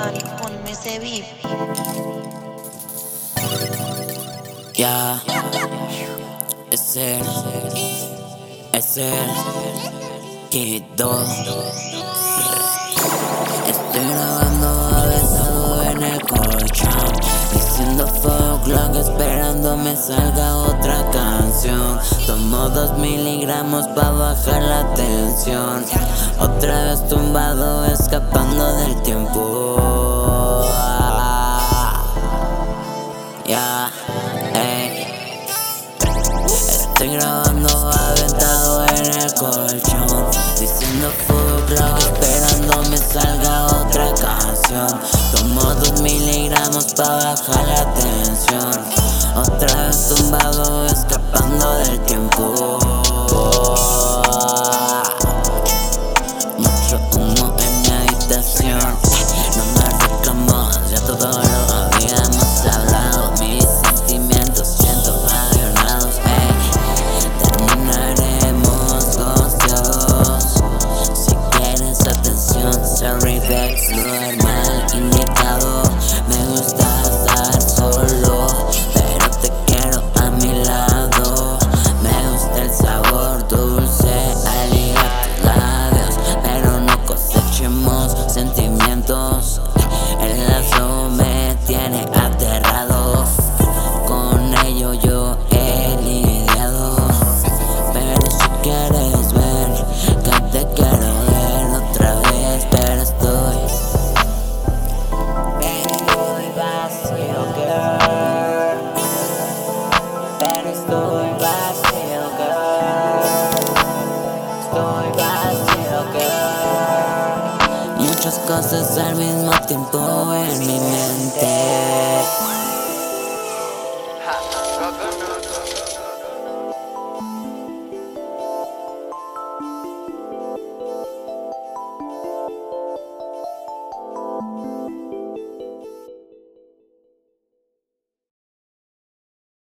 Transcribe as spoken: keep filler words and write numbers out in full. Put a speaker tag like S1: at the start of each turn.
S1: Giovanni, ponme ese beat.
S2: Ya, es él, es él, Kido. Estoy grabando avesado en el colchón, diciendo fuck luck, esperando me salga otra canción. Tomo dos miligramos pa' bajar la tensión. Otra vez tumbado, escapando del tiempo. Ya, ey. Estoy grabando aventado en el colchón, diciendo fuck luck, esperando me salga otra canción. Tomo dos miligramos pa' bajar la tensión. Otra vez tumbado, escapando del tiempo. Mucho humo en mi habitación, no me reclamo, ya todo lo habíamos hablado. Mis sentimientos siento avionados, ey. Terminaremos gosteados. Si quieres atención, sorry vex, normal, indicado. Me gusta estar solo, pero te quiero a mi lado. Me gusta el sabor dulce al ligar tus labios, pero no cosechemos sentimientos. El lazo me tiene aterrado, con ello yo he lidiado. Pero si quieres ver que te quiero ver otra vez, pero estoy Pero estoy vacío, girl. Pero estoy vacío, girl. Estoy vacío, girl. Muchas cosas al mismo tiempo en mi mente.